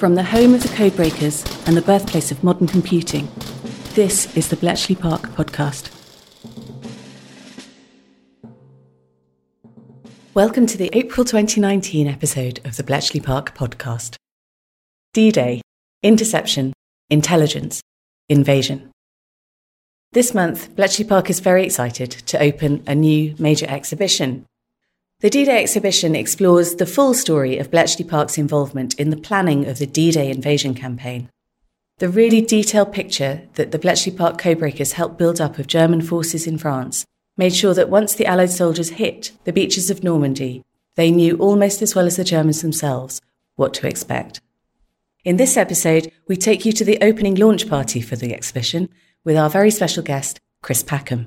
From the home of the codebreakers and the birthplace of modern computing, this is the Bletchley Park podcast. Welcome to the April 2019 episode of the Bletchley Park podcast. D-Day, Interception, Intelligence, Invasion. This month, Bletchley Park is very excited to open a new major exhibition. The D-Day exhibition explores the full story of Bletchley Park's involvement in the planning of the D-Day invasion campaign. The really detailed picture that the Bletchley Park codebreakers helped build up of German forces in France made sure that once the Allied soldiers hit the beaches of Normandy, they knew almost as well as the Germans themselves what to expect. In this episode, we take you to the opening launch party for the exhibition with our very special guest, Chris Packham.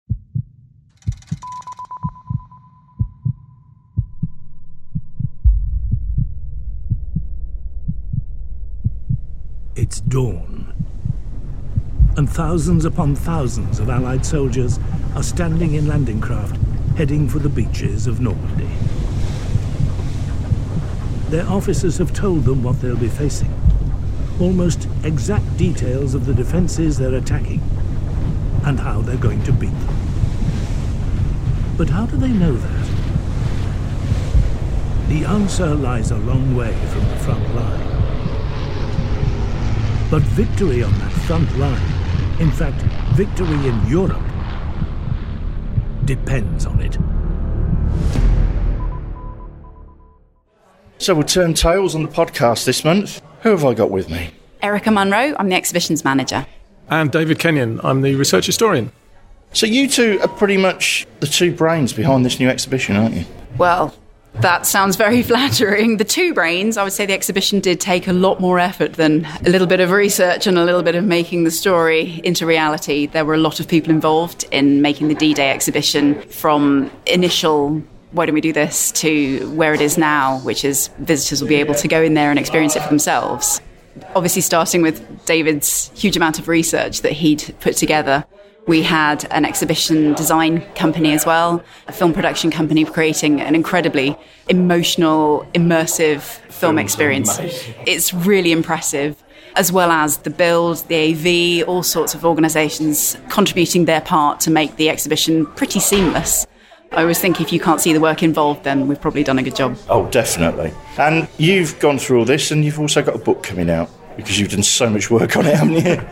It's dawn, and thousands upon thousands of Allied soldiers are standing in landing craft, heading for the beaches of Normandy. Their officers have told them what they'll be facing, almost exact details of the defences they're attacking, and how they're going to beat them. But how do they know that? The answer lies a long way from the front line. But victory on that front line, in fact, victory in Europe, depends on it. So we'll turn tails on the podcast this month. Who have I got with me? Erica Munro, I'm the exhibitions manager. And David Kenyon, I'm the research historian. So you two are pretty much the two brains behind this new exhibition, aren't you? Well, that sounds very flattering. The two brains, I would say the exhibition did take a lot more effort than a little bit of research and a little bit of making the story into reality. There were a lot of people involved in making the D-Day exhibition, from initial, why don't we do this, to where it is now, which is visitors will be able to go in there and experience it for themselves. Obviously, starting with David's huge amount of research that he'd put together. We had an exhibition design company as well, a film production company creating an incredibly emotional, immersive film experience. It's really impressive, as well as the build, the AV, all sorts of organisations contributing their part to make the exhibition pretty seamless. I always think if you can't see the work involved, then we've probably done a good job. Oh, definitely. And you've gone through all this, and you've also got a book coming out, because you've done so much work on it, haven't you?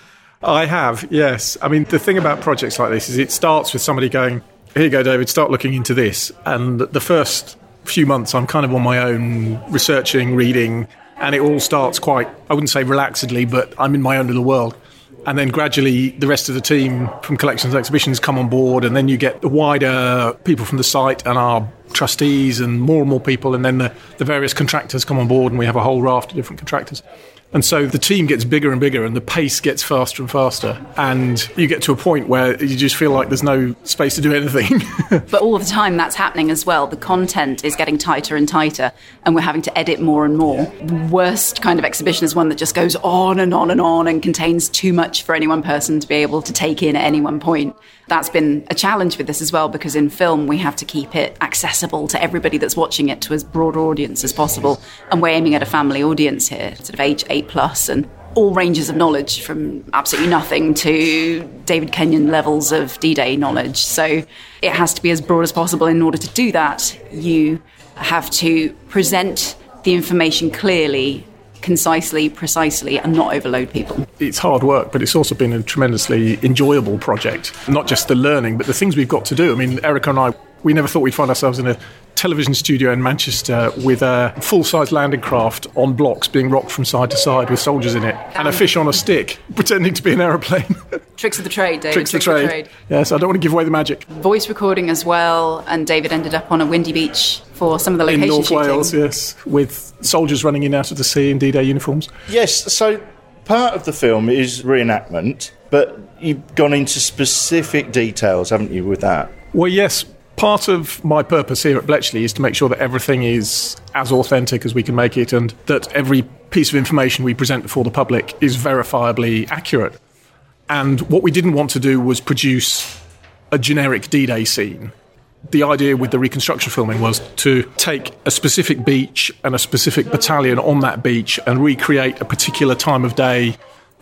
I have, yes. I mean, the thing about projects like this is it starts with somebody going, here you go, David, start looking into this. And the first few months, I'm kind of on my own, researching, reading, and it all starts quite, I wouldn't say relaxedly, but I'm in my own little world. And then gradually the rest of the team from Collections and Exhibitions come on board, and then you get the wider people from the site and our trustees and more people, and then the various contractors come on board, and we have a whole raft of different contractors. And so the team gets bigger and bigger, and the pace gets faster and faster, and you get to a point where you just feel like there's no space to do anything. But all the time that's happening as well. The content is getting tighter and tighter, and we're having to edit more and more. The worst kind of exhibition is one that just goes on and on and on and contains too much for any one person to be able to take in at any one point. That's been a challenge with this as well, because in film we have to keep it accessible to everybody that's watching it, to as broad audience as possible. And we're aiming at a family audience here, sort of age 8+, and all ranges of knowledge, from absolutely nothing to David Kenyon levels of D-Day knowledge. So it has to be as broad as possible. In order to do that, you have to present the information clearly, concisely, precisely, and not overload people. It's hard work, but it's also been a tremendously enjoyable project. Not just the learning, but the things we've got to do. I mean, Erica and I, we never thought we'd find ourselves in a television studio in Manchester with a full-size landing craft on blocks being rocked from side to side with soldiers in it, and a fish on a stick pretending to be an aeroplane. Tricks of the trade, David. Tricks of the trade. Yes, I don't want to give away the magic. Voice recording as well, and David ended up on a windy beach for some of the location in North shooting. Wales, yes, with soldiers running in out of the sea in D-Day uniforms. Yes, so part of the film is reenactment, but you've gone into specific details, haven't you, with that? Well, yes. Part of my purpose here at Bletchley is to make sure that everything is as authentic as we can make it, and that every piece of information we present before the public is verifiably accurate. And what we didn't want to do was produce a generic D-Day scene. The idea with the reconstruction filming was to take a specific beach and a specific battalion on that beach and recreate a particular time of day,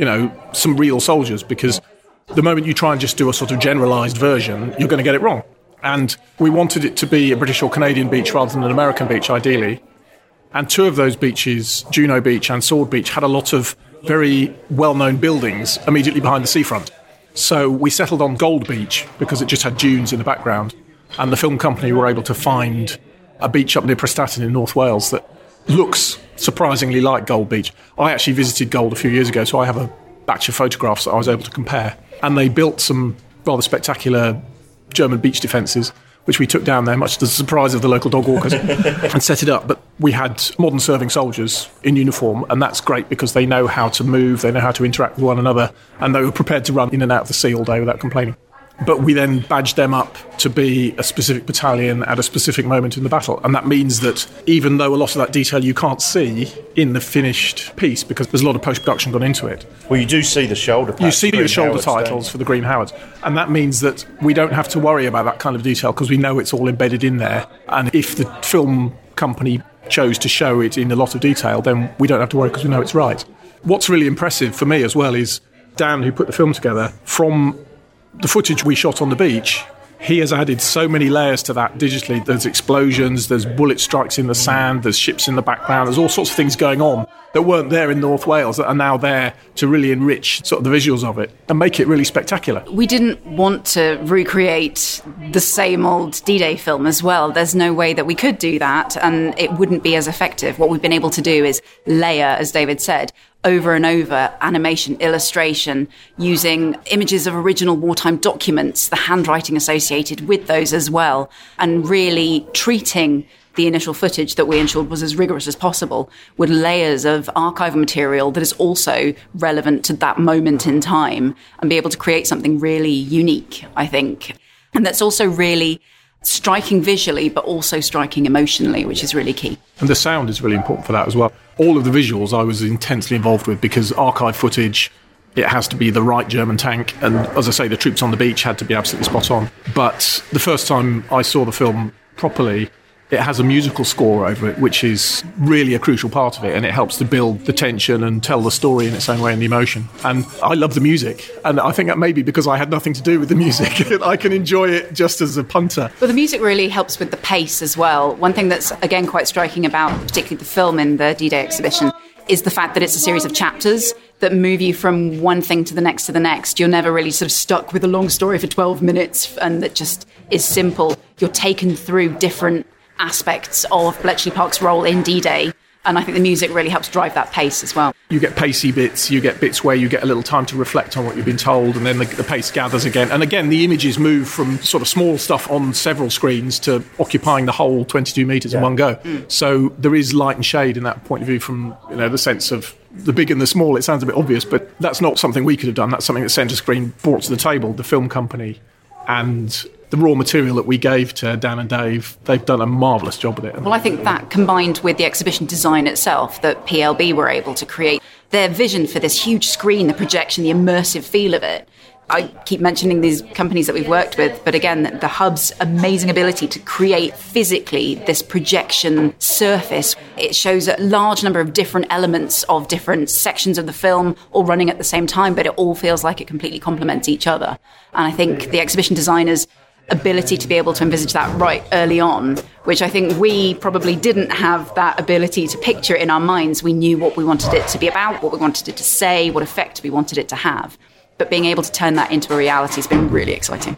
some real soldiers, because the moment you try and just do a sort of generalised version, you're going to get it wrong. And we wanted it to be a British or Canadian beach rather than an American beach, ideally. And two of those beaches, Juno Beach and Sword Beach, had a lot of very well-known buildings immediately behind the seafront. So we settled on Gold Beach because it just had dunes in the background. And the film company were able to find a beach up near Prestatyn in North Wales that looks surprisingly like Gold Beach. I actually visited Gold a few years ago, so I have a batch of photographs that I was able to compare. And they built some rather spectacular German beach defences, which we took down there, much to the surprise of the local dog walkers, and set it up. But we had modern serving soldiers in uniform, and that's great because they know how to move, they know how to interact with one another, and they were prepared to run in and out of the sea all day without complaining. But we then badged them up to be a specific battalion at a specific moment in the battle. And that means that even though a lot of that detail you can't see in the finished piece, because there's a lot of post-production gone into it. Well, you do see the shoulder patch. You see the shoulder titles for the Green Howards. And that means that we don't have to worry about that kind of detail because we know it's all embedded in there. And if the film company chose to show it in a lot of detail, then we don't have to worry because we know it's right. What's really impressive for me as well is Dan, who put the film together, from the footage we shot on the beach, he has added so many layers to that digitally. There's explosions, there's bullet strikes in the sand, there's ships in the background, there's all sorts of things going on that weren't there in North Wales that are now there to really enrich sort of the visuals of it and make it really spectacular. We didn't want to recreate the same old D-Day film as well. There's no way that we could do that, and it wouldn't be as effective. What we've been able to do is layer, as David said, over and over, animation, illustration, using images of original wartime documents, the handwriting associated with those as well, and really treating the initial footage that we ensured was as rigorous as possible with layers of archival material that is also relevant to that moment in time and be able to create something really unique, I think. And that's also really striking visually, but also striking emotionally, which is really key. And the sound is really important for that as well. All of the visuals I was intensely involved with because archive footage, it has to be the right German tank. And as I say, the troops on the beach had to be absolutely spot on. But the first time I saw the film properly, it has a musical score over it, which is really a crucial part of it, and it helps to build the tension and tell the story in its own way and the emotion. And I love the music, and I think that may be because I had nothing to do with the music. I can enjoy it just as a punter. Well, the music really helps with the pace as well. One thing that's, again, quite striking about particularly the film in the D-Day exhibition is the fact that it's a series of chapters that move you from one thing to the next to the next. You're never really sort of stuck with a long story for 12 minutes, and that just is simple. You're taken through different aspects of Bletchley Park's role in D-Day, and I think the music really helps drive that pace as well. You get pacey bits, you get bits where you get a little time to reflect on what you've been told, and then the pace gathers again. And again, the images move from sort of small stuff on several screens to occupying the whole 22 metres in one go. So there is light and shade in that point of view from the sense of the big and the small. It sounds a bit obvious, but that's not something we could have done. That's something that Centre Screen brought to the table, the film company, and the raw material that we gave to Dan and Dave. They've done a marvellous job with it. Well, I think that combined with the exhibition design itself, that PLB were able to create their vision for this huge screen, the projection, the immersive feel of it. I keep mentioning these companies that we've worked with, but again, the Hub's amazing ability to create physically this projection surface. It shows a large number of different elements of different sections of the film all running at the same time, but it all feels like it completely complements each other. And I think the exhibition designers' ability to be able to envisage that right early on, which I think we probably didn't have that ability to picture in our minds. We knew what we wanted it to be about, what we wanted it to say, what effect we wanted it to have. But being able to turn that into a reality has been really exciting.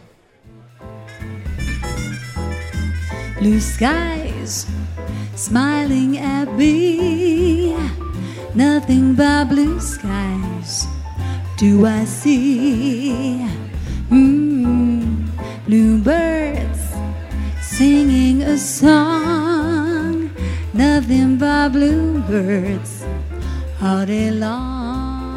Blue skies smiling at me, nothing but blue skies do I see. Bluebirds singing a song, nothing but bluebirds all day long.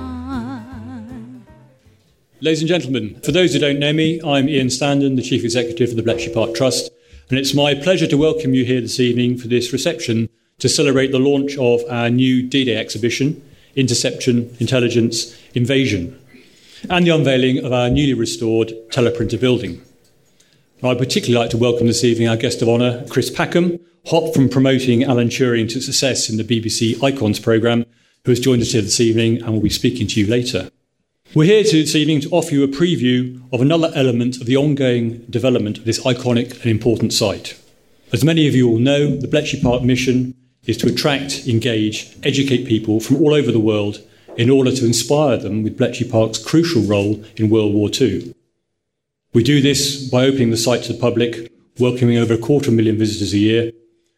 Ladies and gentlemen, for those who don't know me, I'm Ian Standen, the Chief Executive of the Bletchley Park Trust, and it's my pleasure to welcome you here this evening for this reception to celebrate the launch of our new D-Day exhibition, Interception, Intelligence, Invasion, and the unveiling of our newly restored teleprinter building. I'd particularly like to welcome this evening our guest of honour, Chris Packham, hot from promoting Alan Turing to success in the BBC Icons programme, who has joined us here this evening and will be speaking to you later. We're here this evening to offer you a preview of another element of the ongoing development of this iconic and important site. As many of you all know, the Bletchley Park mission is to attract, engage, educate people from all over the world in order to inspire them with Bletchley Park's crucial role in World War II. We do this by opening the site to the public, welcoming over 250,000 visitors a year,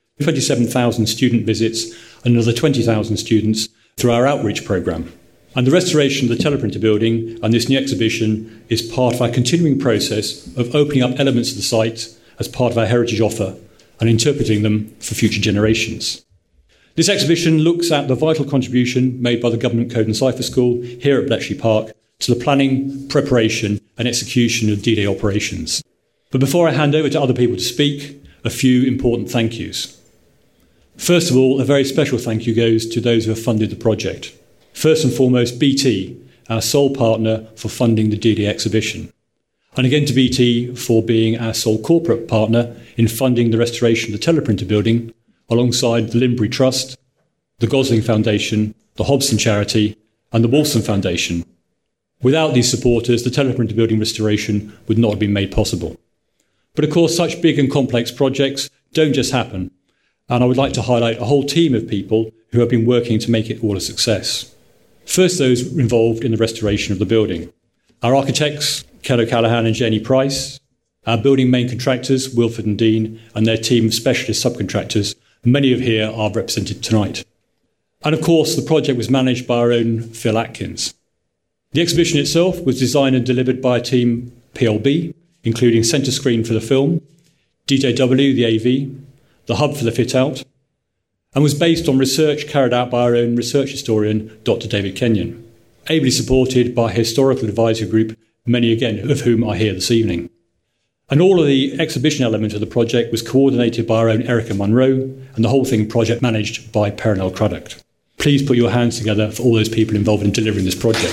27,000 student visits, and another 20,000 students through our outreach programme. And the restoration of the teleprinter building and this new exhibition is part of our continuing process of opening up elements of the site as part of our heritage offer and interpreting them for future generations. This exhibition looks at the vital contribution made by the Government Code and Cipher School here at Bletchley Park to the planning, preparation and execution of D-Day operations. But before I hand over to other people to speak, a few important thank yous. First of all, a very special thank you goes to those who have funded the project. First and foremost, BT, our sole partner for funding the D-Day exhibition. And again to BT for being our sole corporate partner in funding the restoration of the teleprinter building, alongside the Limbury Trust, the Gosling Foundation, the Hobson Charity and the Wolfson Foundation. Without these supporters, the teleprinter building restoration would not have been made possible. But of course, such big and complex projects don't just happen. And I would like to highlight a whole team of people who have been working to make it all a success. First, those involved in the restoration of the building. Our architects, Ken O'Callaghan and Jenny Price, our building main contractors, Wilford and Dean, and their team of specialist subcontractors, many of here are represented tonight. And of course, the project was managed by our own Phil Atkins. The exhibition itself was designed and delivered by a team PLB, including Centre Screen for the film, DJW, the AV, the Hub for the fit-out, and was based on research carried out by our own research historian, Dr. David Kenyon, ably supported by a historical advisory group, many again of whom are here this evening. And all of the exhibition element of the project was coordinated by our own Erica Munro, and the whole thing project managed by Perinell Craddock. Please put your hands together for all those people involved in delivering this project.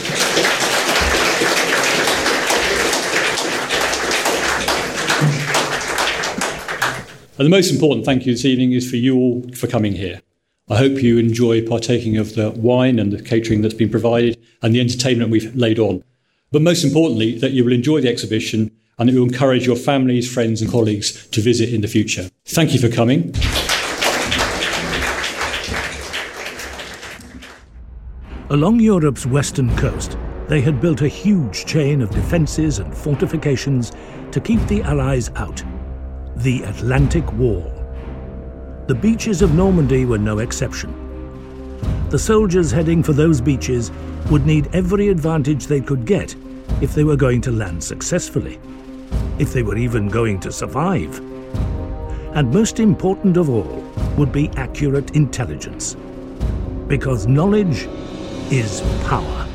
And the most important thank you this evening is for you all for coming here. I hope you enjoy partaking of the wine and the catering that's been provided and the entertainment we've laid on. But most importantly, that you will enjoy the exhibition and that you will encourage your families, friends and colleagues to visit in the future. Thank you for coming. Along Europe's western coast, they had built a huge chain of defences and fortifications to keep the Allies out. The Atlantic Wall. The beaches of Normandy were no exception. The soldiers heading for those beaches would need every advantage they could get if they were going to land successfully, if they were even going to survive. And most important of all would be accurate intelligence, because knowledge is power.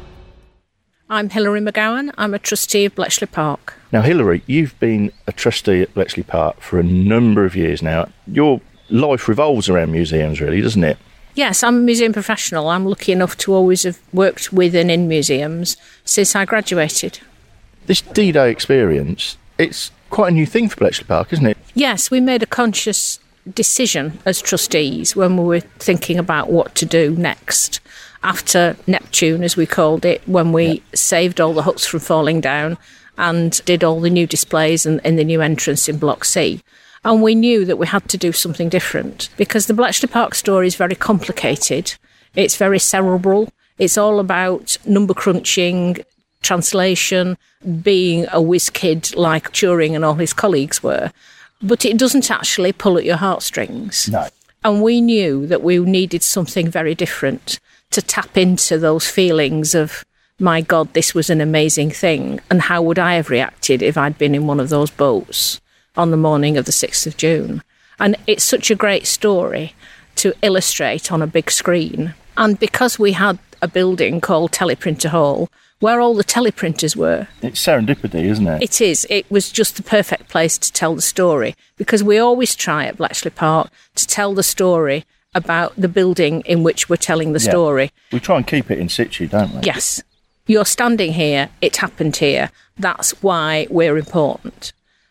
I'm Hilary McGowan. I'm a trustee of Bletchley Park. Now, Hilary, you've been a trustee at Bletchley Park for a number of years now. Your life revolves around museums, really, doesn't it? Yes, I'm a museum professional. I'm lucky enough to always have worked with and in museums since I graduated. This D-Day experience, it's quite a new thing for Bletchley Park, isn't it? Yes, we made a conscious decision as trustees when we were thinking about what to do next. After Neptune, as we called it, when we saved all the huts from falling down and did all the new displays in the new entrance in Block C. And we knew that we had to do something different because the Bletchley Park story is very complicated. It's very cerebral. It's all about number crunching, translation, being a whiz kid like Turing and all his colleagues were. But it doesn't actually pull at your heartstrings. No. And we knew that we needed something very different to tap into those feelings of, my God, this was an amazing thing. And how would I have reacted if I'd been in one of those boats on the morning of the 6th of June? And it's such a great story to illustrate on a big screen. And because we had a building called Teleprinter Hall, where all the teleprinters were. It's serendipity, isn't it? It is. It was just the perfect place to tell the story, because we always try at Bletchley Park to tell the story about the building in which we're telling the story. We try and keep it in situ, don't we? Yes. You're standing here, it happened here. That's why we're important.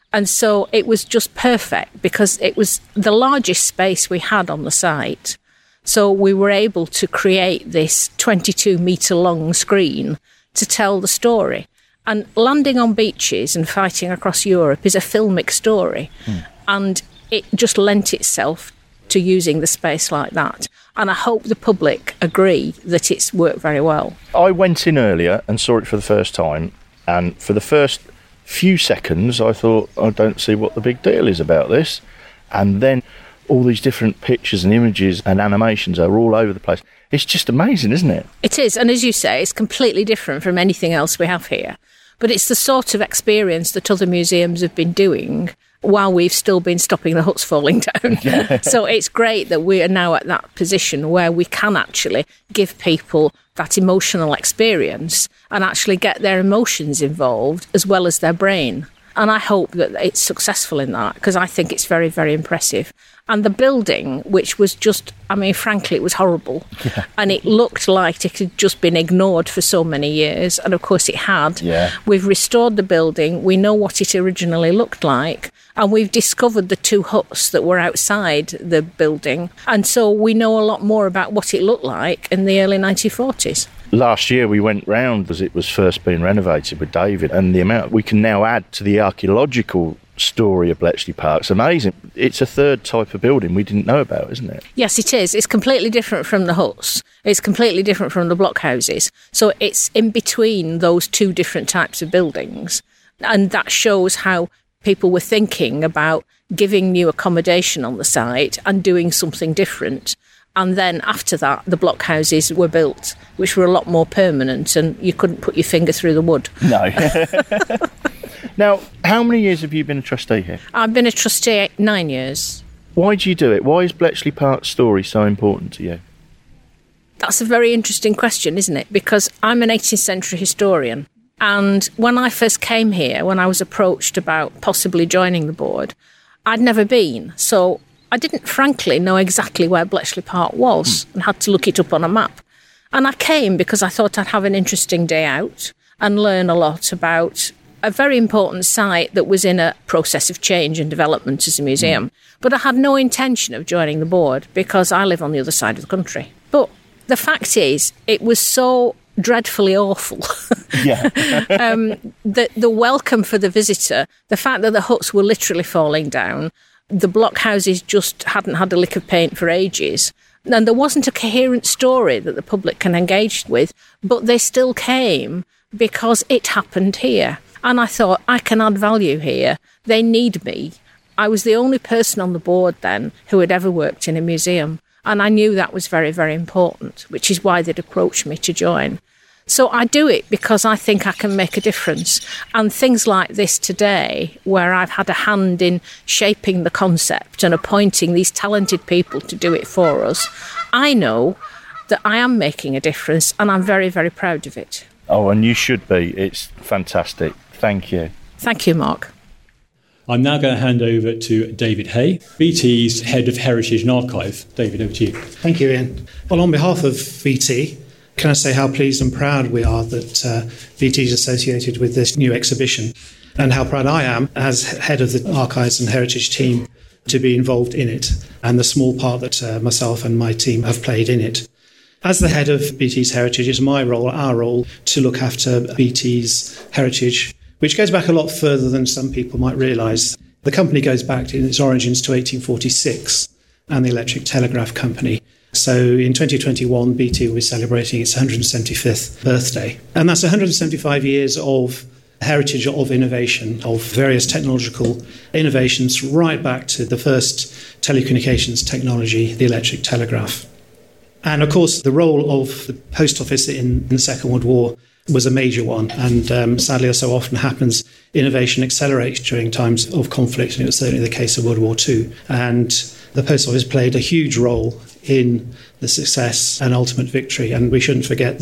And so it was just perfect because it was the largest space we had on the site. So we were able to create this 22-metre long screen to tell the story. And landing on beaches and fighting across Europe is a filmic story. And it just lent itself to using the space like that. And I hope the public agree that it's worked very well. I went in earlier and saw it for the first time, and for the first few seconds I thought, I don't see what the big deal is about this. And then all these different pictures and images and animations are all over the place. It's just amazing, isn't it? It is, and as you say, it's completely different from anything else we have here. But it's the sort of experience that other museums have been doing while we've still been stopping the huts falling down. So it's great that we are now at that position where we can actually give people that emotional experience and actually get their emotions involved as well as their brain. And I hope that it's successful in that, because I think it's very, very impressive. And the building, which was just, I mean, frankly, it was horrible. Yeah. And it looked like it had just been ignored for so many years. And of course it had. Yeah. We've restored the building. We know what it originally looked like. And we've discovered the 2 huts that were outside the building. And so we know a lot more about what it looked like in the early 1940s. Last year we went round as it was first being renovated with David, and the amount we can now add to the archaeological story of Bletchley Park is amazing. It's a third type of building we didn't know about, isn't it? Yes, it is. It's completely different from the huts. It's completely different from the blockhouses. So it's in between those 2 different types of buildings. And that shows how people were thinking about giving new accommodation on the site and doing something different. And then after that, the blockhouses were built, which were a lot more permanent, and you couldn't put your finger through the wood. No. Now, how many years have you been a trustee here? I've been a trustee 9 years. Why do you do it? Why is Bletchley Park's story so important to you? That's a very interesting question, isn't it? Because I'm an 18th century historian. And when I first came here, when I was approached about possibly joining the board, I'd never been. So I didn't, frankly, know exactly where Bletchley Park was and had to look it up on a map. And I came because I thought I'd have an interesting day out and learn a lot about a very important site that was in a process of change and development as a museum. But I had no intention of joining the board because I live on the other side of the country. But the fact is, it was so dreadfully awful. Yeah. The welcome for the visitor, the fact that the huts were literally falling down, the blockhouses just hadn't had a lick of paint for ages, and there wasn't a coherent story that the public can engage with, but they still came because it happened here. And I thought, I can add value here. They need me. I was the only person on the board then who had ever worked in a museum. And I knew that was very, very important, which is why they'd approached me to join. So I do it because I think I can make a difference. And things like this today, where I've had a hand in shaping the concept and appointing these talented people to do it for us, I know that I am making a difference, and I'm very, very proud of it. Oh, and you should be. It's fantastic. Thank you. Thank you, Mark. I'm now going to hand over to David Hay, BT's Head of Heritage and Archive. David, over to you. Thank you, Ian. Well, on behalf of BT, can I say how pleased and proud we are that BT is associated with this new exhibition, and how proud I am as head of the Archives and Heritage team to be involved in it, and the small part that myself and my team have played in it. As the head of BT's Heritage, it's my role, our role, to look after BT's heritage, which goes back a lot further than some people might realise. The company goes back in its origins to 1846 and the Electric Telegraph Company. So in 2021, BT will be celebrating its 175th birthday. And that's 175 years of heritage of innovation, of various technological innovations, right back to the first telecommunications technology, the electric telegraph. And of course, the role of the post office in the Second World War was a major one. And sadly, as so often happens, innovation accelerates during times of conflict. And it was certainly the case of World War II. And the post office played a huge role in the success and ultimate victory. And we shouldn't forget the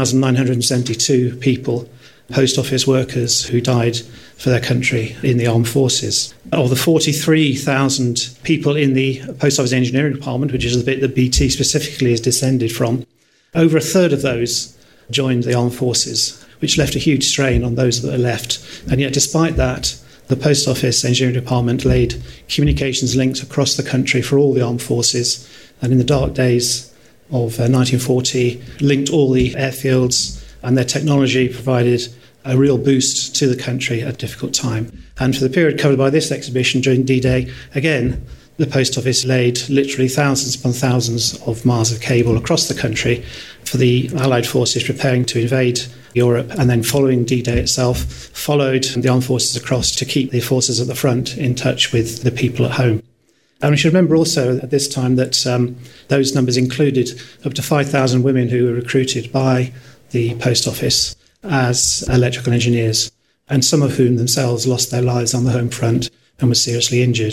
3,972 people, post office workers, who died for their country in the armed forces. Of the 43,000 people in the post office engineering department, which is the bit that BT specifically is descended from, over a third of those joined the armed forces, which left a huge strain on those that are left. And yet, despite that, the Post Office Engineering Department laid communications links across the country for all the armed forces, and in the dark days of 1940 linked all the airfields, and their technology provided a real boost to the country at a difficult time. And for the period covered by this exhibition during D-Day, again, the Post Office laid literally thousands upon thousands of miles of cable across the country for the Allied forces preparing to invade Europe, and then following D-Day itself, followed the armed forces across to keep the forces at the front in touch with the people at home. And we should remember also at this time that those numbers included up to 5,000 women who were recruited by the Post Office as electrical engineers, and some of whom themselves lost their lives on the home front and were seriously injured.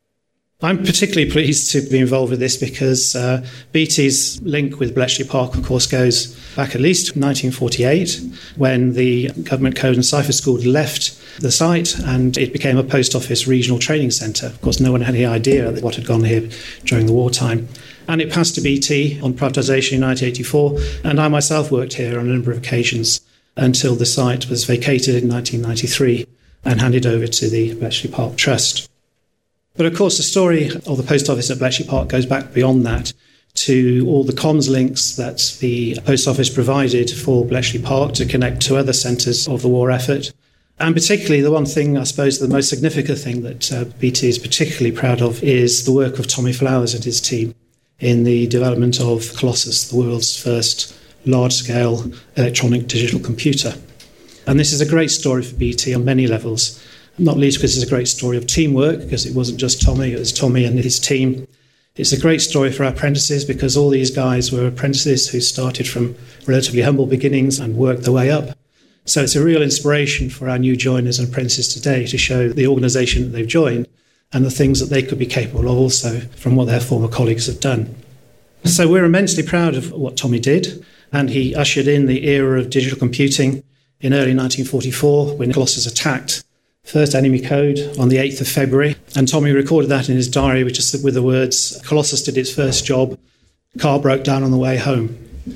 I'm particularly pleased to be involved with this because BT's link with Bletchley Park, of course, goes back at least 1948, when the Government Code and Cipher School left the site and it became a Post Office regional training centre. Of course, no one had any idea what had gone here during the wartime. And it passed to BT on privatisation in 1984, and I myself worked here on a number of occasions until the site was vacated in 1993 and handed over to the Bletchley Park Trust. But of course, the story of the Post Office at Bletchley Park goes back beyond that to all the comms links that the Post Office provided for Bletchley Park to connect to other centres of the war effort. And particularly the one thing, I suppose, the most significant thing that BT is particularly proud of is the work of Tommy Flowers and his team in the development of Colossus, the world's first large-scale electronic digital computer. And this is a great story for BT on many levels, not least because it's a great story of teamwork, because it wasn't just Tommy, it was Tommy and his team. It's a great story for our apprentices, because all these guys were apprentices who started from relatively humble beginnings and worked their way up. So it's a real inspiration for our new joiners and apprentices today to show the organisation that they've joined and the things that they could be capable of also from what their former colleagues have done. So we're immensely proud of what Tommy did, and he ushered in the era of digital computing in early 1944 when Colossus attacked first enemy code on the 8th of February, and Tommy recorded that in his diary with the words, "Colossus did its first job, car broke down on the way home."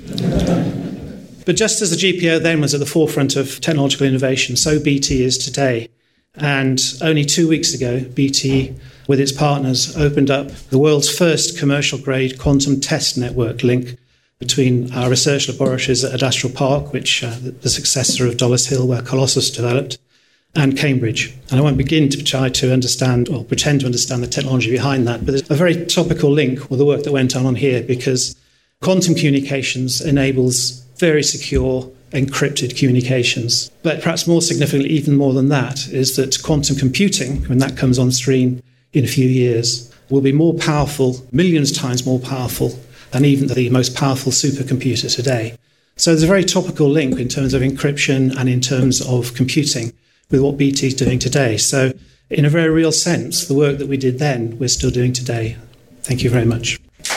But just as the GPO then was at the forefront of technological innovation, so BT is today. And only 2 weeks ago, BT, with its partners, opened up the world's first commercial-grade quantum test network link between our research laboratories at Adastral Park, which the successor of Dollis Hill, where Colossus developed, and Cambridge. And I won't begin to try to understand or pretend to understand the technology behind that, but there's a very topical link with the work that went on here, because quantum communications enables very secure, encrypted communications. But perhaps more significantly, even more than that, is that quantum computing, when that comes on stream in a few years, will be more powerful, millions of times more powerful than even the most powerful supercomputer today. So there's a very topical link in terms of encryption and in terms of computing with what BT is doing today. So in a very real sense, the work that we did then, we're still doing today. Thank you very much.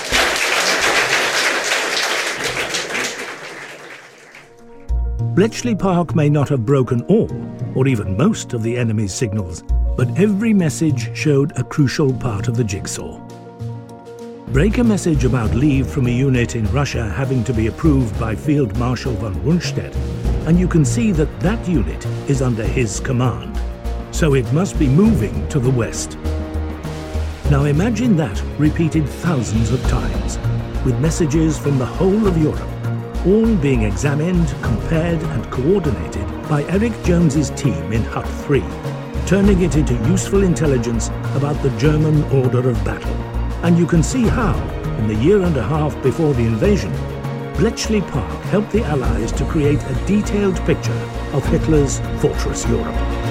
Bletchley Park may not have broken all, or even most of the enemy's signals, but every message showed a crucial part of the jigsaw. Break a message about leave from a unit in Russia having to be approved by Field Marshal von Rundstedt, and you can see that that unit is under his command. So it must be moving to the west. Now imagine that repeated thousands of times, with messages from the whole of Europe, all being examined, compared and coordinated by Eric Jones's team in Hut 3, turning it into useful intelligence about the German order of battle. And you can see how, in the year and a half before the invasion, Bletchley Park helped the Allies to create a detailed picture of Hitler's Fortress Europe.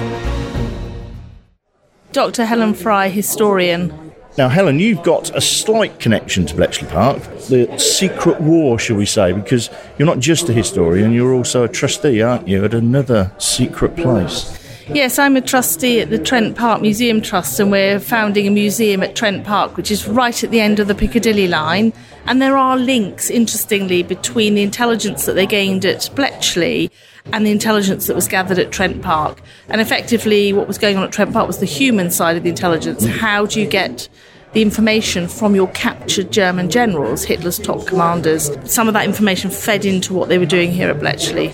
Dr. Helen Fry, historian. Now, Helen, you've got a slight connection to Bletchley Park, the secret war, shall we say, because you're not just a historian, you're also a trustee, aren't you, at another secret place? Yes, I'm a trustee at the Trent Park Museum Trust, and we're founding a museum at Trent Park, which is right at the end of the Piccadilly line. And there are links, interestingly, between the intelligence that they gained at Bletchley and the intelligence that was gathered at Trent Park. And effectively, what was going on at Trent Park was the human side of the intelligence. How do you get the information from your captured German generals, Hitler's top commanders? Some of that information fed into what they were doing here at Bletchley.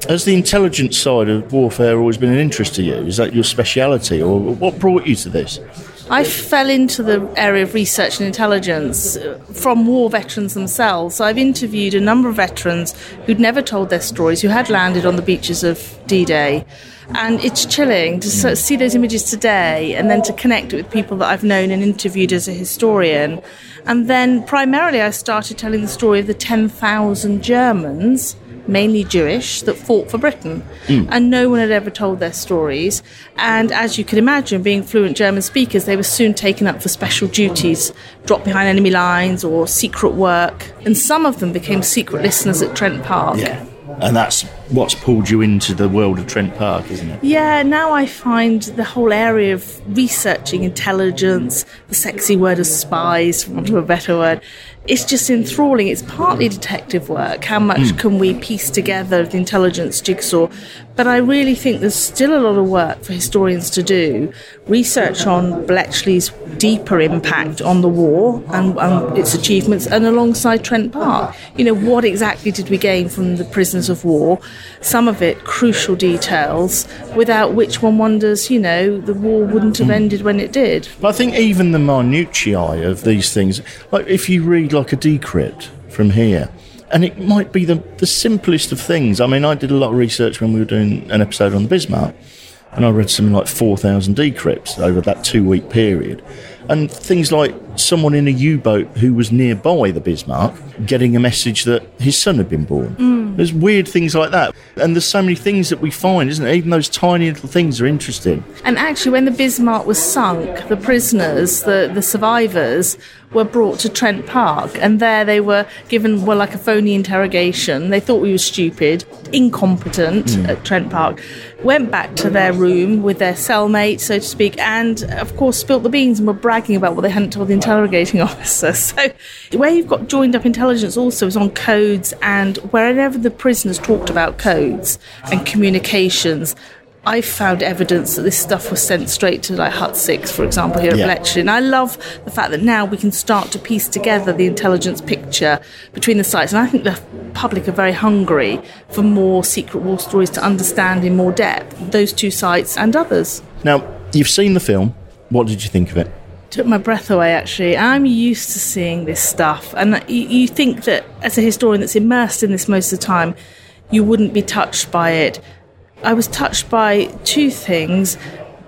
Has the intelligence side of warfare always been an interest to you? Is that your speciality, or what brought you to this? I fell into the area of research and intelligence from war veterans themselves. So I've interviewed a number of veterans who'd never told their stories, who had landed on the beaches of D-Day. And it's chilling to sort of see those images today and then to connect it with people that I've known and interviewed as a historian. And then primarily I started telling the story of the 10,000 Germans, mainly Jewish, that fought for Britain. And no one had ever told their stories. And as you can imagine, being fluent German speakers, they were soon taken up for special duties, dropped behind enemy lines or secret work. And some of them became secret listeners at Trent Park. Yeah. And that's what's pulled you into the world of Trent Park, isn't it? Yeah, now I find the whole area of researching intelligence, the sexy word of spies, for want of a better word, it's just enthralling. It's partly detective work. How much can we piece together the intelligence jigsaw? But I really think there's still a lot of work for historians to do. Research on Bletchley's deeper impact on the war and its achievements, and alongside Trent Park. You know, what exactly did we gain from the prisoners of war? Some of it crucial details, without which one wonders, you know, the war wouldn't have ended when it did. But I think even the minutiae of these things, like if you read like a decrypt from here, and it might be the simplest of things. I mean, I did a lot of research when we were doing an episode on the Bismarck, and I read something like 4,000 decrypts over that 2-week period. And things like someone in a U-boat who was nearby the Bismarck getting a message that his son had been born. There's weird things like that. And there's so many things that we find, isn't it? Even those tiny little things are interesting. And actually, when the Bismarck was sunk, the prisoners, the survivors, were brought to Trent Park, and there they were given, well, like a phony interrogation. They thought we were stupid, incompetent at Trent Park. Went back to their room with their cellmate, so to speak, and of course spilt the beans and were bragging about what they hadn't told the interrogating officer. So where you've got joined up intelligence also is on codes, and wherever the prisoners talked about codes and communications, I found evidence that this stuff was sent straight to like Hut 6, for example, here at Bletchley. And I love the fact that now we can start to piece together the intelligence picture between the sites. And I think the public are very hungry for more secret war stories to understand in more depth, those two sites and others. Now, you've seen the film. What did you think of it? Took my breath away, actually. I'm used to seeing this stuff. And you think that as a historian that's immersed in this most of the time, you wouldn't be touched by it. I was touched by two things.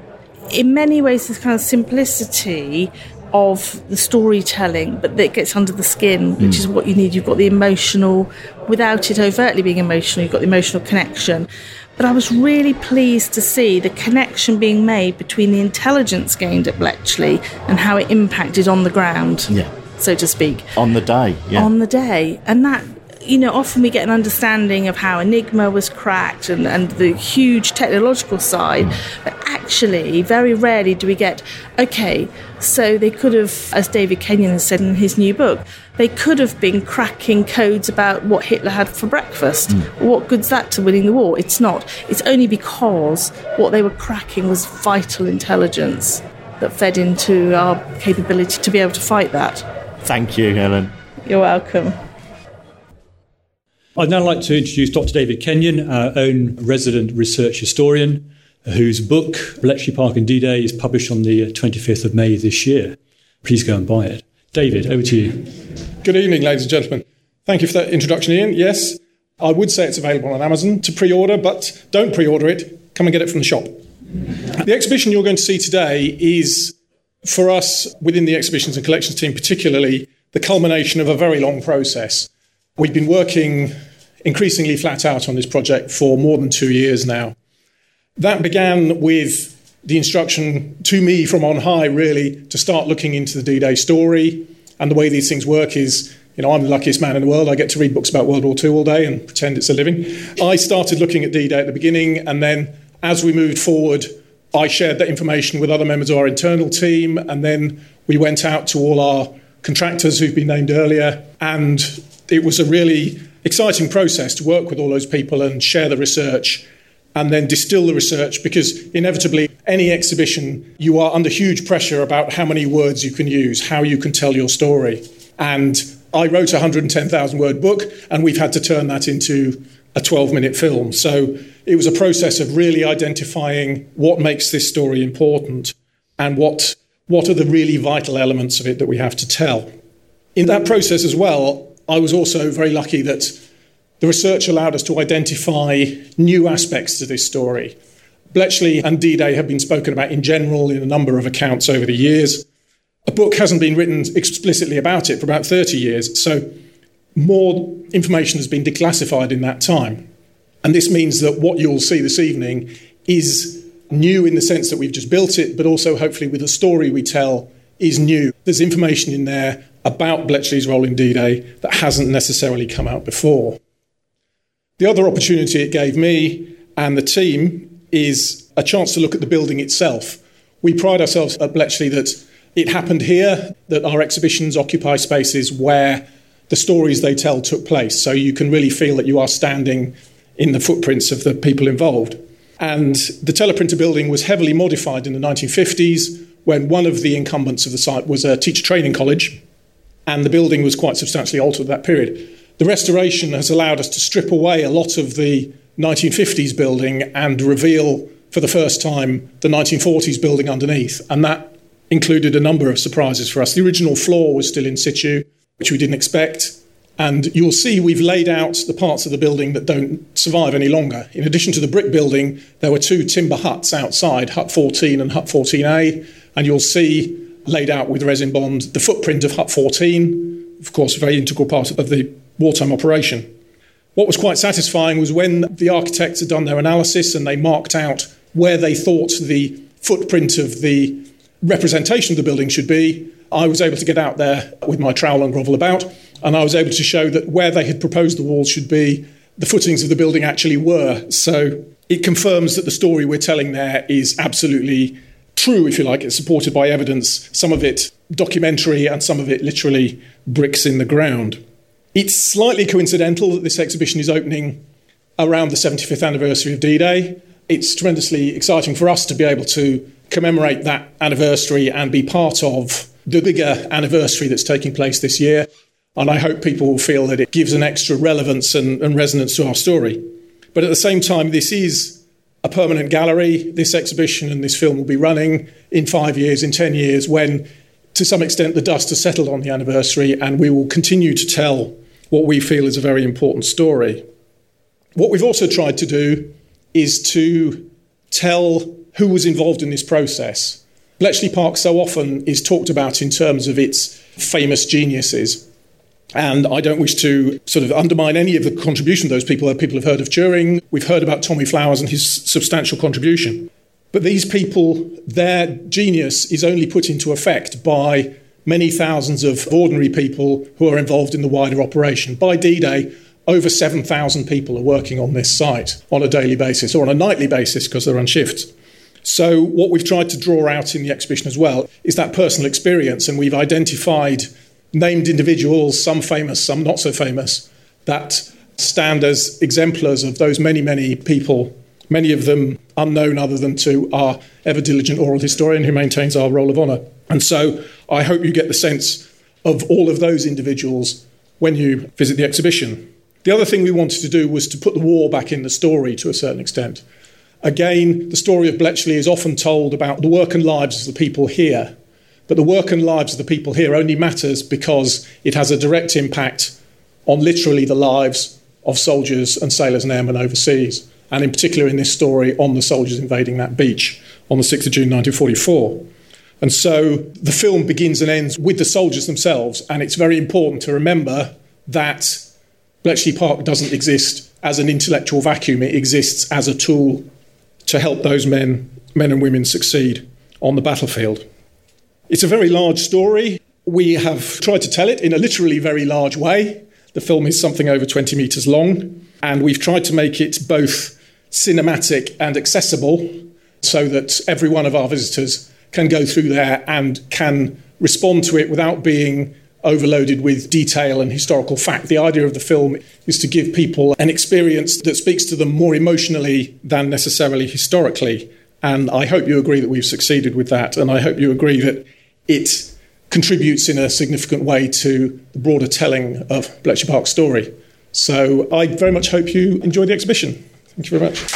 In many ways, this kind of simplicity of the storytelling, but that gets under the skin, which is what you need. You've got the emotional, without it overtly being emotional, you've got the emotional connection. But I was really pleased to see the connection being made between the intelligence gained at Bletchley and how it impacted on the ground, so to speak. On the day, On the day. And that, you know, often we get an understanding of how Enigma was cracked and the huge technological side, but actually very rarely do we get, okay, so they could have, as David Kenyon has said in his new book, they could have been cracking codes about what Hitler had for breakfast. What good's that to winning the war? It's not. It's only because what they were cracking was vital intelligence that fed into our capability to be able to fight that. Thank you, Helen. You're welcome. I'd now like to introduce Dr. David Kenyon, our own resident research historian, whose book, Bletchley Park and D-Day, is published on the 25th of May this year. Please go and buy it. David, over to you. Good evening, ladies and gentlemen. Thank you for that introduction, Ian. Yes, I would say it's available on Amazon to pre-order, but don't pre-order it. Come and get it from the shop. The exhibition you're going to see today is, for us, within the exhibitions and collections team particularly, the culmination of a very long process. We've been working increasingly flat out on this project for more than 2 years now. That began with the instruction to me from on high, really, to start looking into the D-Day story. And the way these things work is, you know, I'm the luckiest man in the world. I get to read books about World War II all day and pretend it's a living. I started looking at D-Day at the beginning, and then as we moved forward, I shared that information with other members of our internal team, and then we went out to all our contractors who've been named earlier, and it was a really exciting process to work with all those people and share the research and then distill the research, because inevitably any exhibition you are under huge pressure about how many words you can use, how you can tell your story. And I wrote a 110,000 word book, and we've had to turn that into a 12-minute film. So it was a process of really identifying what makes this story important and what are the really vital elements of it that we have to tell. In that process as well, I was also very lucky that the research allowed us to identify new aspects to this story. Bletchley and D-Day have been spoken about in general in a number of accounts over the years. A book hasn't been written explicitly about it for about 30 years, so more information has been declassified in that time. And this means that what you'll see this evening is new in the sense that we've just built it, but also hopefully with the story we tell is new. There's information in there about Bletchley's role in D-Day that hasn't necessarily come out before. The other opportunity it gave me and the team is a chance to look at the building itself. We pride ourselves at Bletchley that it happened here, that our exhibitions occupy spaces where the stories they tell took place. So you can really feel that you are standing in the footprints of the people involved. And the teleprinter building was heavily modified in the 1950s when one of the incumbents of the site was a teacher training college, and the building was quite substantially altered at that period. The restoration has allowed us to strip away a lot of the 1950s building and reveal for the first time the 1940s building underneath, and that included a number of surprises for us. The original floor was still in situ, which we didn't expect, and you'll see we've laid out the parts of the building that don't survive any longer. In addition to the brick building, there were two timber huts outside, Hut 14 and Hut 14A, and you'll see laid out with resin bond the footprint of Hut 14, of course a very integral part of the wartime operation. What was quite satisfying was when the architects had done their analysis and they marked out where they thought the footprint of the representation of the building should be, I was able to get out there with my trowel and grovel about, and I was able to show that where they had proposed the walls should be, the footings of the building actually were. So it confirms that the story we're telling there is absolutely true, if you like. It's supported by evidence, some of it documentary and some of it literally bricks in the ground. It's slightly coincidental that this exhibition is opening around the 75th anniversary of D-Day. It's tremendously exciting for us to be able to commemorate that anniversary and be part of the bigger anniversary that's taking place this year. And I hope people will feel that it gives an extra relevance and resonance to our story. But at the same time, this is a permanent gallery. This exhibition and this film will be running in 5 years, in 10 years, when to some extent the dust has settled on the anniversary, and we will continue to tell what we feel is a very important story. What we've also tried to do is to tell who was involved in this process. Bletchley Park so often is talked about in terms of its famous geniuses. And I don't wish to sort of undermine any of the contribution of those people. People have heard of Turing. We've heard about Tommy Flowers and his substantial contribution. But these people, their genius is only put into effect by many thousands of ordinary people who are involved in the wider operation. By D-Day, over 7,000 people are working on this site on a daily basis, or on a nightly basis because they're on shifts. So what we've tried to draw out in the exhibition as well is that personal experience, and we've identified named individuals, some famous, some not so famous, that stand as exemplars of those many, many people, many of them unknown other than to our ever-diligent oral historian who maintains our roll of honour. And so I hope you get the sense of all of those individuals when you visit the exhibition. The other thing we wanted to do was to put the war back in the story to a certain extent. Again, the story of Bletchley is often told about the work and lives of the people here. But the work and lives of the people here only matters because it has a direct impact on literally the lives of soldiers and sailors and airmen overseas, and in particular in this story on the soldiers invading that beach on the 6th of June 1944. And so the film begins and ends with the soldiers themselves, and it's very important to remember that Bletchley Park doesn't exist as an intellectual vacuum. It exists as a tool to help those men and women succeed on the battlefield. It's a very large story. We have tried to tell it in a literally very large way. The film is something over 20 metres long, and we've tried to make it both cinematic and accessible so that every one of our visitors can go through there and can respond to it without being overloaded with detail and historical fact. The idea of the film is to give people an experience that speaks to them more emotionally than necessarily historically. And I hope you agree that we've succeeded with that. And I hope you agree that it contributes in a significant way to the broader telling of Bletchley Park's story. So I very much hope you enjoy the exhibition. Thank you very much.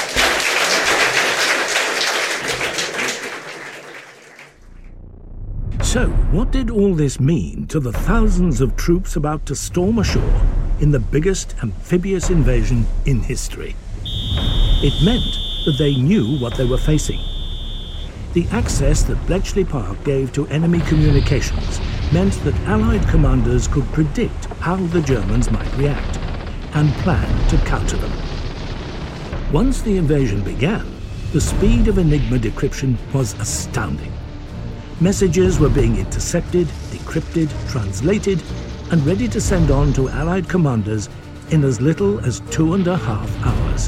So, what did all this mean to the thousands of troops about to storm ashore in the biggest amphibious invasion in history? It meant that they knew what they were facing. The access that Bletchley Park gave to enemy communications meant that Allied commanders could predict how the Germans might react and plan to counter them. Once the invasion began, the speed of Enigma decryption was astounding. Messages were being intercepted, decrypted, translated, and ready to send on to Allied commanders in as little as 2.5 hours.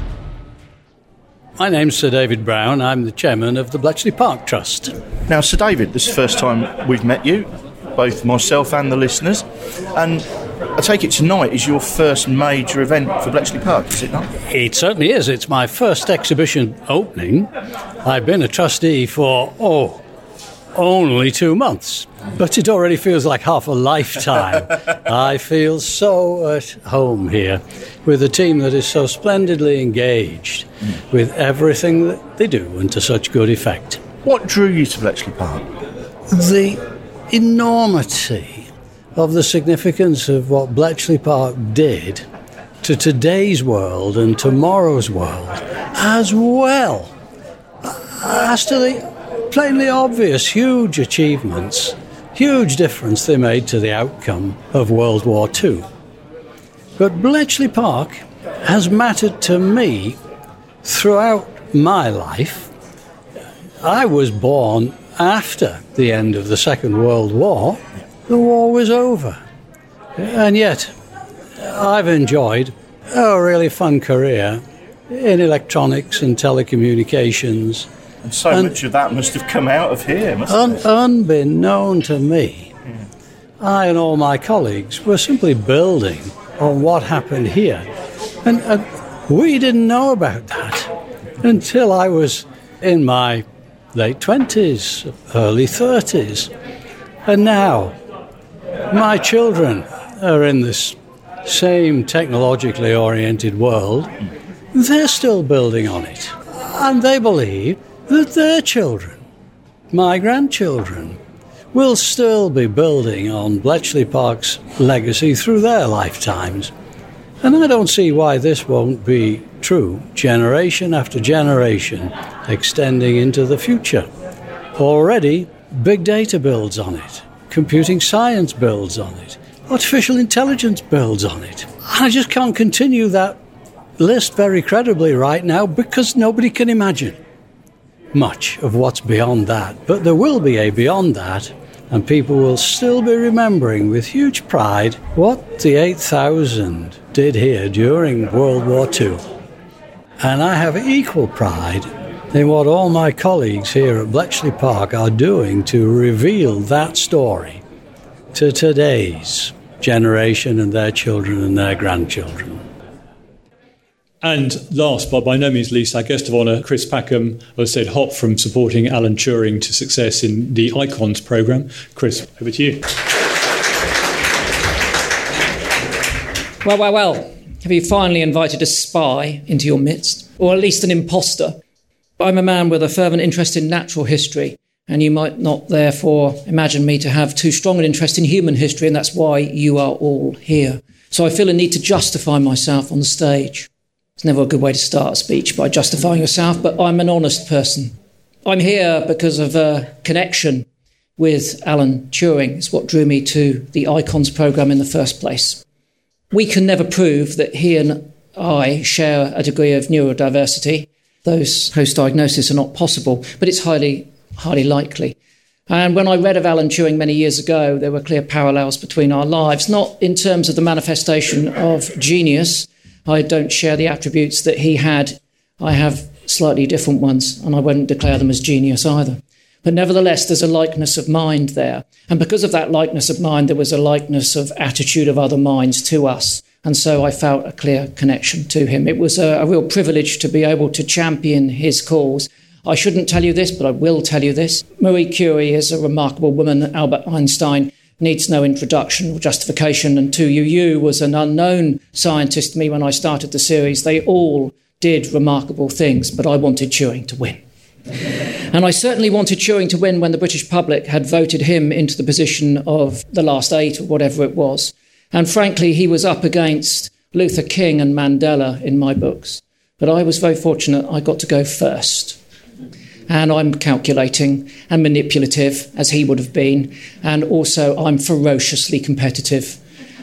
My name's Sir David Brown. I'm the chairman of the Bletchley Park Trust. Now, Sir David, this is the first time we've met you, both myself and the listeners, and I take it tonight is your first major event for Bletchley Park, is it not? It certainly is. It's my first exhibition opening. I've been a trustee for, only 2 months, but it already feels like half a lifetime. I feel so at home here with a team that is so splendidly engaged with everything that they do and to such good effect. What drew you to Bletchley Park? The enormity of the significance of what Bletchley Park did to today's world and tomorrow's world, as well as to the plainly obvious huge achievements, huge difference they made to the outcome of World War II. But Bletchley Park has mattered to me throughout my life. I was born after the end of the Second World War. The war was over. And yet, I've enjoyed a really fun career in electronics and telecommunications. And so much of that must have come out of here, mustn't it? Unbeknown to me, I and all my colleagues were simply building on what happened here. And we didn't know about that until I was in my late 20s, early 30s. And now, my children are in this same technologically oriented world. They're still building on it. And they believe that their children, my grandchildren, will still be building on Bletchley Park's legacy through their lifetimes. And I don't see why this won't be true generation after generation, extending into the future. Already, big data builds on it, computing science builds on it, artificial intelligence builds on it. I just can't continue that list very credibly right now because nobody can imagine much of what's beyond that. But there will be a beyond that, and people will still be remembering with huge pride what the 8,000 did here during World War II. And I have equal pride in what all my colleagues here at Bletchley Park are doing to reveal that story to today's generation and their children and their grandchildren. And last, but by no means least, our guest of honour, Chris Packham, as I said, hot from supporting Alan Turing to success in the ICONS programme. Chris, over to you. Well. Have you finally invited a spy into your midst? Or at least an imposter? I'm a man with a fervent interest in natural history, and you might not therefore imagine me to have too strong an interest in human history, and that's why you are all here. So I feel a need to justify myself on the stage. It's never a good way to start a speech by justifying yourself, but I'm an honest person. I'm here because of a connection with Alan Turing. It's what drew me to the ICONS programme in the first place. We can never prove that he and I share a degree of neurodiversity. Those post-diagnosis are not possible, but it's highly likely. And when I read of Alan Turing many years ago, there were clear parallels between our lives, not in terms of the manifestation of genius. I don't share the attributes that he had. I have slightly different ones, and I wouldn't declare them as genius either. But nevertheless, there's a likeness of mind there. And because of that likeness of mind, there was a likeness of attitude of other minds to us. And so I felt a clear connection to him. It was a real privilege to be able to champion his cause. I shouldn't tell you this, but I will tell you this. Marie Curie is a remarkable woman. Albert Einstein needs no introduction or justification, and 2UU was an unknown scientist to me when I started the series. They all did remarkable things, but I wanted Turing to win. And I certainly wanted Turing to win when the British public had voted him into the position of the last 8 or whatever it was. And frankly, he was up against Luther King and Mandela in my books. But I was very fortunate I got to go first. And I'm calculating and manipulative, as he would have been. And also, I'm ferociously competitive.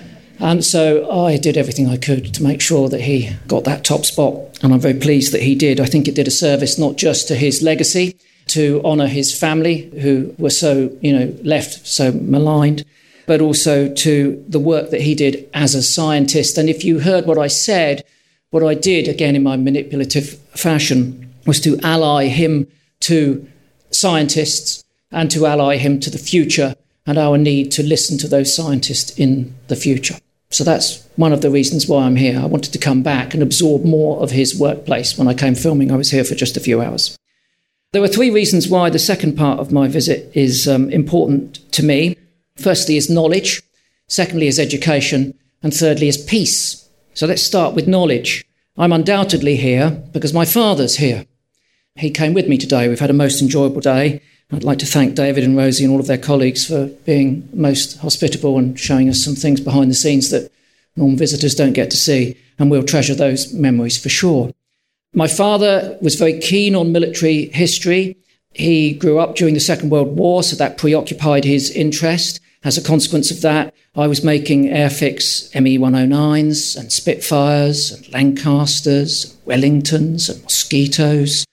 And so I did everything I could to make sure that he got that top spot. And I'm very pleased that he did. I think it did a service not just to his legacy, to honour his family, who were so, left so maligned, but also to the work that he did as a scientist. And if you heard what I said, what I did, again in my manipulative fashion, was to ally him to scientists and to ally him to the future and our need to listen to those scientists in the future. So that's one of the reasons why I'm here. I wanted to come back and absorb more of his workplace. When I came filming, I was here for just a few hours. There were 3 reasons why the second part of my visit is important to me. Firstly is knowledge, secondly is education, and thirdly is peace. So let's start with knowledge. I'm undoubtedly here because my father's here. He came with me today. We've had a most enjoyable day. I'd like to thank David and Rosie and all of their colleagues for being most hospitable and showing us some things behind the scenes that normal visitors don't get to see, and we'll treasure those memories for sure. My father was very keen on military history. He grew up during the Second World War, so that preoccupied his interest. As a consequence of that, I was making Airfix ME-109s and Spitfires and Lancasters, Wellingtons and Mosquitoes.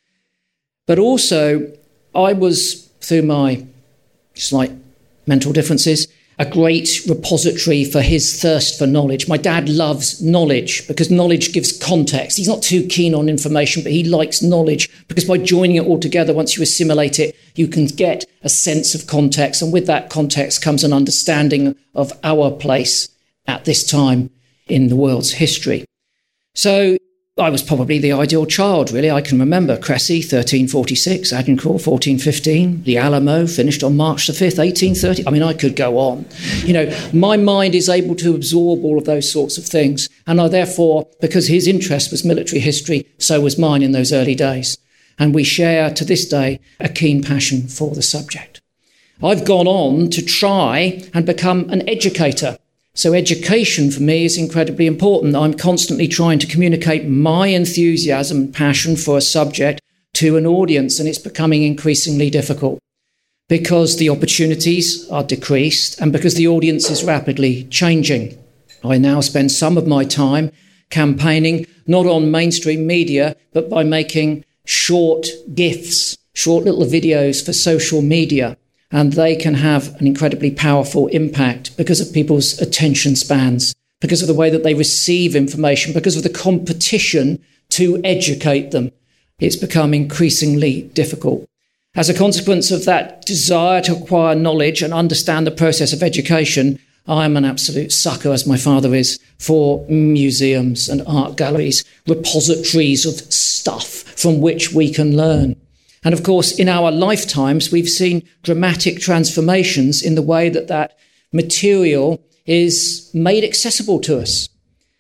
But also, I was, through my slight mental differences, a great repository for his thirst for knowledge. My dad loves knowledge because knowledge gives context. He's not too keen on information, but he likes knowledge because by joining it all together, once you assimilate it, you can get a sense of context. And with that context comes an understanding of our place at this time in the world's history. So I was probably the ideal child, really. I can remember Cressy, 1346, Agincourt, 1415, the Alamo finished on March the 5th, 1830. I mean, I could go on. My mind is able to absorb all of those sorts of things. And I therefore, because his interest was military history, so was mine in those early days. And we share, to this day, a keen passion for the subject. I've gone on to try and become an educator. So education for me is incredibly important. I'm constantly trying to communicate my enthusiasm and passion for a subject to an audience, and it's becoming increasingly difficult because the opportunities are decreased and because the audience is rapidly changing. I now spend some of my time campaigning not on mainstream media, but by making short GIFs, short little videos for social media. And they can have an incredibly powerful impact because of people's attention spans, because of the way that they receive information, because of the competition to educate them. It's become increasingly difficult. As a consequence of that desire to acquire knowledge and understand the process of education, I'm an absolute sucker, as my father is, for museums and art galleries, repositories of stuff from which we can learn. And of course, in our lifetimes, we've seen dramatic transformations in the way that that material is made accessible to us.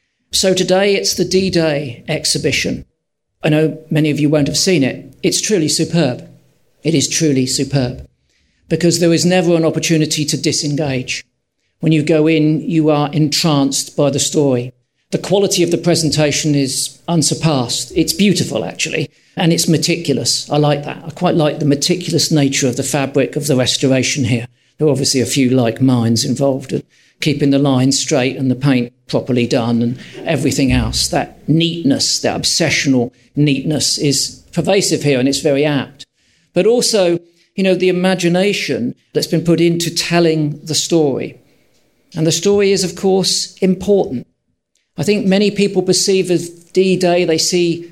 So today it's the D-Day exhibition. I know many of you won't have seen it. It's truly superb. It is truly superb because there is never an opportunity to disengage. When you go in, you are entranced by the story. The quality of the presentation is unsurpassed. It's beautiful, actually, and it's meticulous. I like that. I quite like the meticulous nature of the fabric of the restoration here. There are obviously a few like minds involved in keeping the lines straight and the paint properly done and everything else. That neatness, that obsessional neatness is pervasive here, and it's very apt. But also, the imagination that's been put into telling the story. And the story is, of course, important. I think many people perceive as D-Day, they see,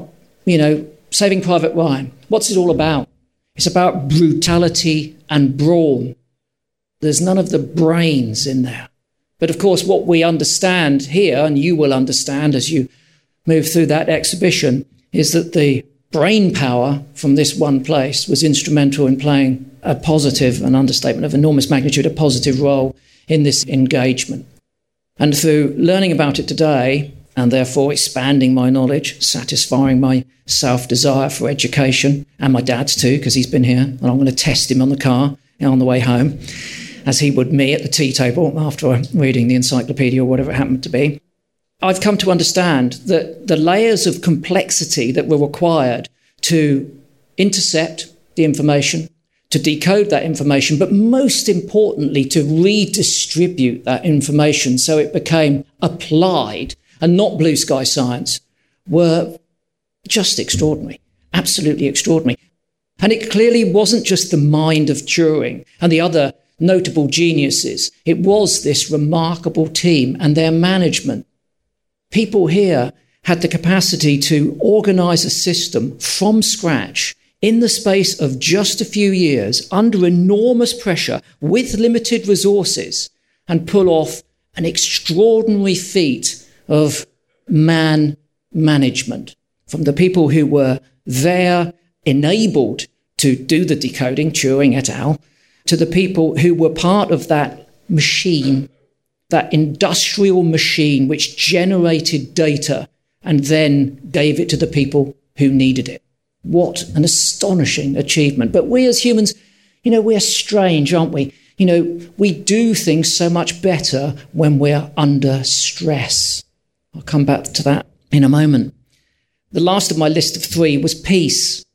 Saving Private Ryan. What's it all about? It's about brutality and brawn. There's none of the brains in there. But of course, what we understand here, and you will understand as you move through that exhibition, is that the brain power from this one place was instrumental in playing a positive, an understatement of enormous magnitude, a positive role in this engagement. And through learning about it today, and therefore expanding my knowledge, satisfying my self-desire for education, and my dad's too, because he's been here, and I'm going to test him on the car on the way home, as he would me at the tea table after reading the encyclopedia or whatever it happened to be. I've come to understand that the layers of complexity that were required to intercept the information, to decode that information, but most importantly, to redistribute that information so it became applied and not blue sky science, were just extraordinary, absolutely extraordinary. And it clearly wasn't just the mind of Turing and the other notable geniuses. It was this remarkable team and their management. People here had the capacity to organise a system from scratch in the space of just a few years, under enormous pressure, with limited resources, and pull off an extraordinary feat of man management from the people who were there, enabled to do the decoding, Turing et al., to the people who were part of that machine, that industrial machine which generated data and then gave it to the people who needed it. What an astonishing achievement. But we as humans, we're strange, aren't we? We do things so much better when we're under stress. I'll come back to that in a moment. The last of my list of 3 was peace.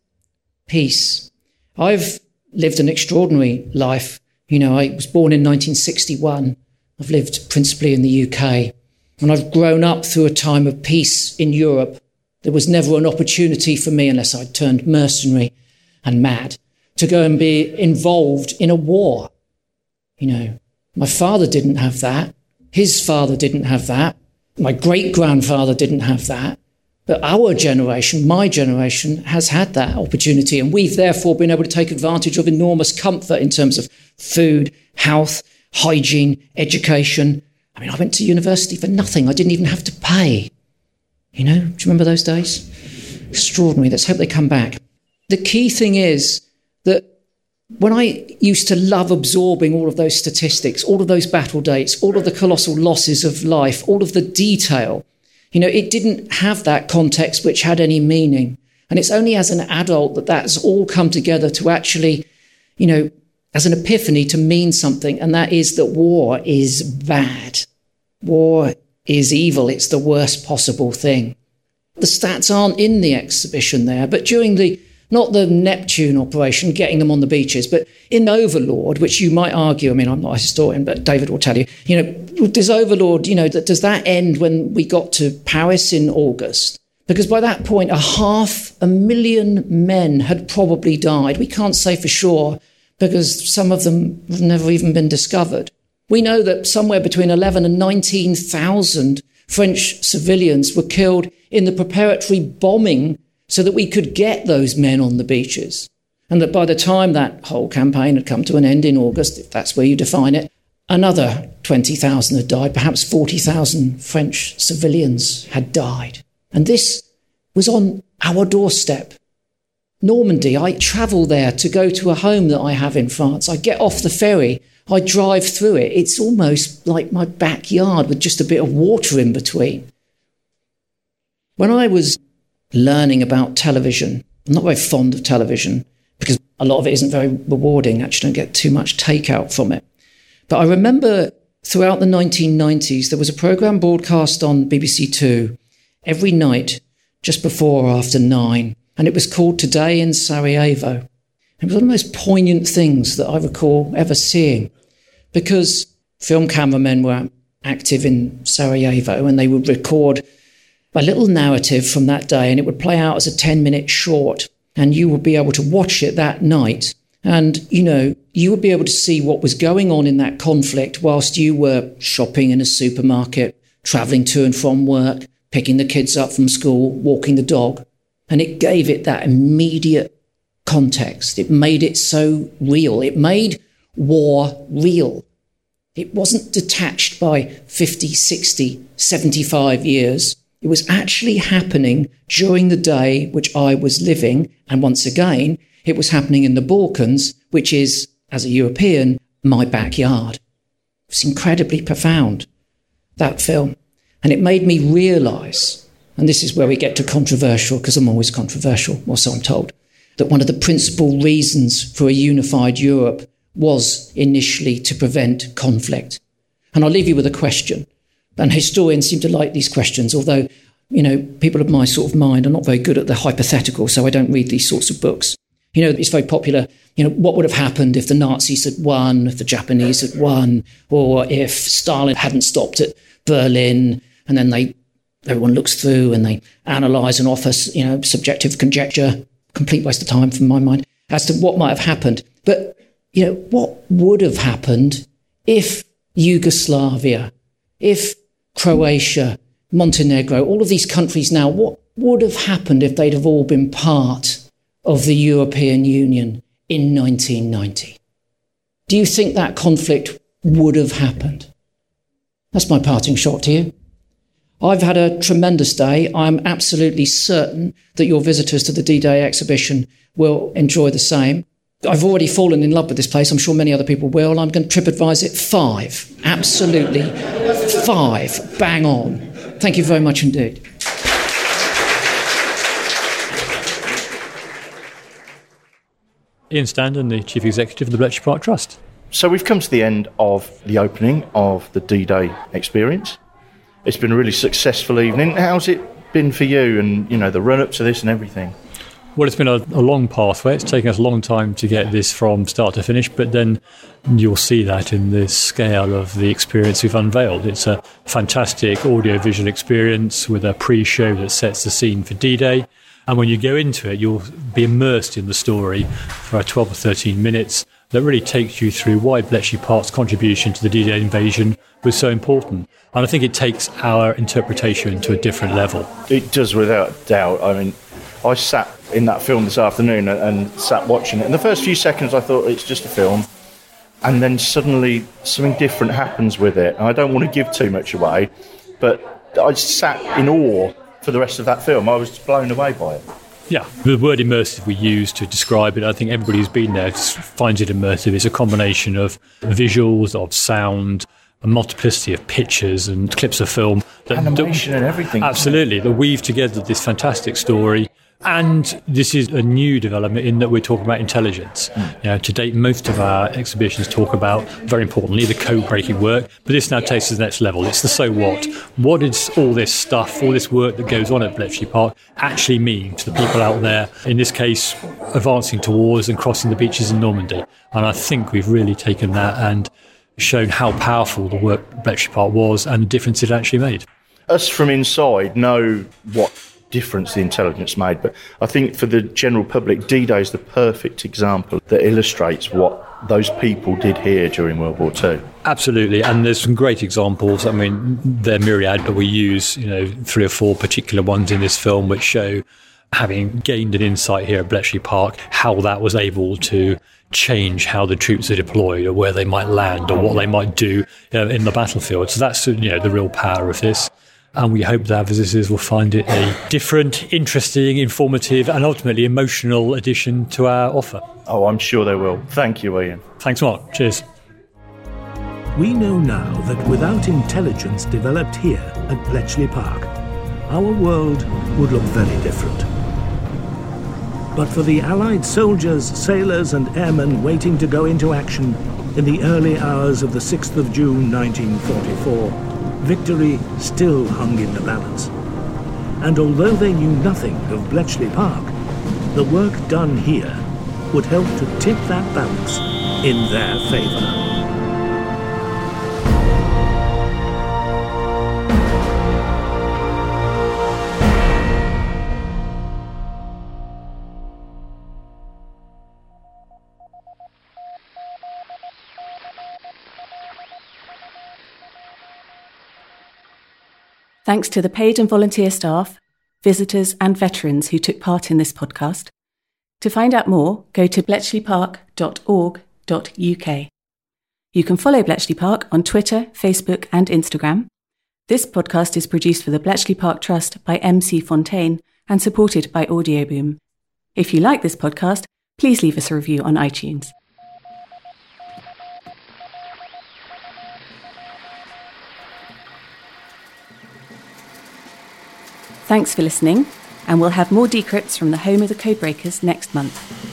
Peace. I've lived an extraordinary life. I was born in 1961. I've lived principally in the UK. And I've grown up through a time of peace in Europe. There was never an opportunity for me, unless I'd turned mercenary and mad, to go and be involved in a war. My father didn't have that. His father didn't have that. My great-grandfather didn't have that. But our generation, my generation, has had that opportunity. And we've therefore been able to take advantage of enormous comfort in terms of food, health, hygiene, education. I went to university for nothing. I didn't even have to pay. Do you remember those days? Extraordinary. Let's hope they come back. The key thing is that when I used to love absorbing all of those statistics, all of those battle dates, all of the colossal losses of life, all of the detail, it didn't have that context which had any meaning. And it's only as an adult that that's all come together to actually, as an epiphany to mean something. And that is that war is bad. War is evil. It's the worst possible thing. The stats aren't in the exhibition there, but during not the Neptune operation, getting them on the beaches, but in Overlord, which you might argue, I'm not a historian, but David will tell you, does Overlord, does that end when we got to Paris in August? Because by that point, 500,000 men had probably died. We can't say for sure, because some of them have never even been discovered. We know that somewhere between 11 and 19,000 French civilians were killed in the preparatory bombing so that we could get those men on the beaches. And that by the time that whole campaign had come to an end in August, if that's where you define it, another 20,000 had died, perhaps 40,000 French civilians had died. And this was on our doorstep. Normandy, I travel there to go to a home that I have in France. I get off the ferry, I drive through it. It's almost like my backyard with just a bit of water in between. When I was learning about television, I'm not very fond of television because a lot of it isn't very rewarding. Actually, don't get too much takeout from it. But I remember throughout the 1990s, there was a programme broadcast on BBC Two every night just before or after 9. And it was called Today in Sarajevo. It was one of the most poignant things that I recall ever seeing, because film cameramen were active in Sarajevo and they would record a little narrative from that day, and it would play out as a 10-minute short, and you would be able to watch it that night. And, you would be able to see what was going on in that conflict whilst you were shopping in a supermarket, travelling to and from work, picking the kids up from school, walking the dog. And it gave it that immediate context. It made it so real. It made war real. It wasn't detached by 50, 60, 75 years It was actually happening during the day which I was living. And once again, it was happening in the Balkans, which is, as a European, my backyard. It was incredibly profound, that film. And it made me realise, and this is where we get to controversial, because I'm always controversial, or so I'm told, that one of the principal reasons for a unified Europe was initially to prevent conflict. And I'll leave you with a question. And historians seem to like these questions, although, people of my sort of mind are not very good at the hypothetical, so I don't read these sorts of books. It's very popular, what would have happened if the Nazis had won, if the Japanese had won, or if Stalin hadn't stopped at Berlin, and then everyone looks through and they analyse and offer, subjective conjecture, complete waste of time from my mind, as to what might have happened. But, what would have happened if Yugoslavia, if Croatia, Montenegro, all of these countries now, what would have happened if they'd have all been part of the European Union in 1990? Do you think that conflict would have happened? That's my parting shot to you. I've had a tremendous day. I'm absolutely certain that your visitors to the D-Day exhibition will enjoy the same. I've already fallen in love with this place. I'm sure many other people will. I'm going to TripAdvise it 5. Absolutely 5. Bang on. Thank you very much indeed. Ian Standen, the Chief Executive of the Bletchley Park Trust. So we've come to the end of the opening of the D-Day experience. It's been a really successful evening. How's it been for you and, the run-up to this and everything? Well, it's been a long pathway. It's taken us a long time to get this from start to finish, but then you'll see that in the scale of the experience we've unveiled. It's a fantastic audio-visual experience with a pre-show that sets the scene for D-Day. And when you go into it, you'll be immersed in the story for 12 or 13 minutes that really takes you through why Bletchley Park's contribution to the D-Day invasion was so important. And I think it takes our interpretation to a different level. It does, without doubt. I mean, I sat in that film this afternoon and sat watching it. In the first few seconds, I thought it's just a film. And then suddenly something different happens with it. And I don't want to give too much away, but I sat in awe for the rest of that film. I was blown away by it. Yeah, the word immersive we use to describe it, I think everybody who's been there finds it immersive. It's a combination of visuals, of sound, a multiplicity of pictures and clips of film. Animation and everything. Absolutely, that weave together this fantastic story. And this is a new development in that we're talking about intelligence. To date, most of our exhibitions talk about, very importantly, the code-breaking work, but this now takes us to the next level. It's the so what. What does all this stuff, all this work that goes on at Bletchley Park actually mean to the people out there, in this case, advancing towards and crossing the beaches in Normandy? And I think we've really taken that and shown how powerful the work at Bletchley Park was and the difference it actually made. Us from inside know what difference the intelligence made, but I think for the general public, D-Day is the perfect example that illustrates what those people did here during World War II. Absolutely, and there's some great examples. I mean, they're myriad, but we use 3 or 4 particular ones in this film which show, having gained an insight here at Bletchley Park, how that was able to change how the troops are deployed or where they might land or what they might do in the battlefield. So that's the real power of this. And we hope that our visitors will find it a different, interesting, informative and ultimately emotional addition to our offer. Oh, I'm sure they will. Thank you, Ian. Thanks, Mark. Cheers. We know now that without intelligence developed here at Bletchley Park, our world would look very different. But for the Allied soldiers, sailors and airmen waiting to go into action in the early hours of the 6th of June 1944, victory still hung in the balance. And although they knew nothing of Bletchley Park, the work done here would help to tip that balance in their favour. Thanks to the paid and volunteer staff, visitors and veterans who took part in this podcast. To find out more, go to bletchleypark.org.uk. You can follow Bletchley Park on Twitter, Facebook and Instagram. This podcast is produced for the Bletchley Park Trust by MC Fontaine and supported by Audioboom. If you like this podcast, please leave us a review on iTunes. Thanks for listening, and we'll have more decrypts from the home of the Codebreakers next month.